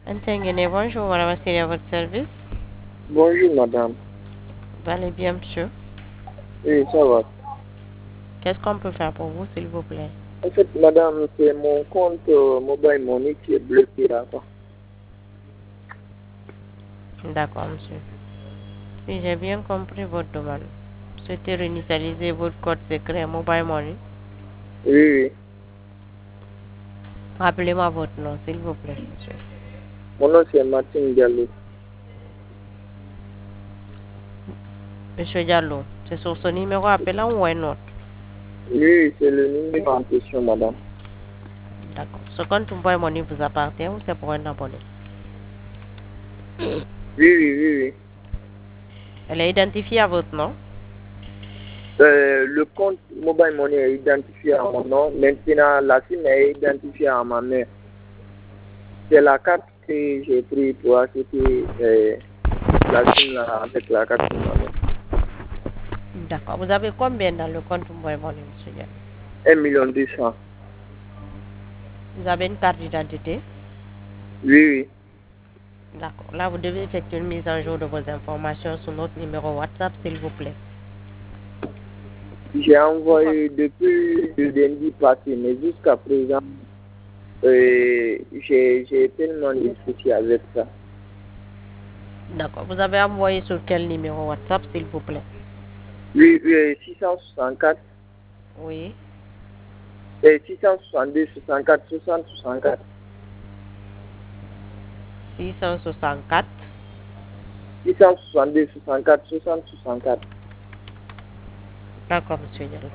Antengene, bonjour, madame Assiri à votre service. Bonjour madame. Vous allez bien, monsieur? Oui, ça va. Qu'est-ce qu'on peut faire pour vous, s'il vous plaît? En fait, madame, c'est mon compte Mobile Money qui est bloqué là, quoi. D'accord, monsieur. Si j'ai bien compris votre demande, vous souhaitez réinitialiser votre code secret Mobile Money. Oui, oui. Rappelez-moi votre nom, s'il vous plaît, monsieur. Mon nom c'est Martin Diallo. Monsieur Diallo, c'est sur ce numéro appelant ou un autre? Oui, c'est le numéro en question, madame. D'accord. Ce compte Mobile Money vous appartient ou c'est pour un abonné? Oui, oui, oui, oui. Elle est identifiée à votre nom? Le compte Mobile Money est identifié à mon nom. Maintenant, la SIM est identifiée à ma mère. C'est la carte que j'ai prise pour acheter la SIM là, avec la carte de ma mère. D'accord. Vous avez combien dans le compte Mobile Money, monsieur Diallo? 1,2 million. Vous avez une carte d'identité? Oui, oui. D'accord. Là, vous devez effectuer une mise à jour de vos informations sur notre numéro WhatsApp, s'il vous plaît. J'ai envoyé depuis le lundi passé, mais jusqu'à présent, j'ai tellement de soucis avec ça. D'accord. Vous avez envoyé sur quel numéro WhatsApp, s'il vous plaît? Oui, 664, Oui. 662, 64, 60, 64. 664. 662, 64, 60, 64. D'accord, monsieur Diallo.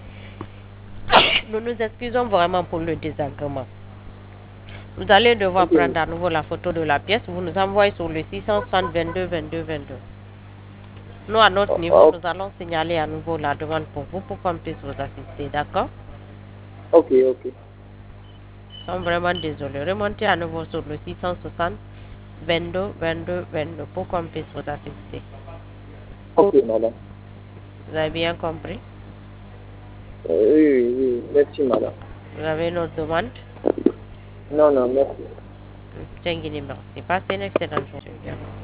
Nous nous excusons vraiment pour le désagrément. Vous allez devoir Ok, prendre à nouveau la photo de la pièce. Vous nous envoyez sur le 660 22 22 22. Nous, à notre niveau, oh, nous allons signaler à nouveau la demande pour vous pour qu'on puisse vous assister. D'accord? ok, ok. Nous sommes vraiment désolés. Remontez à nouveau sur le 660 22 22 22 pour qu'on puisse vous assister. Ok, madame. Vous avez bien compris? Oui, oui, oui. Merci, madame. Vous avez une autre demande? Non, non, merci. Merci. Passez une excellente journée.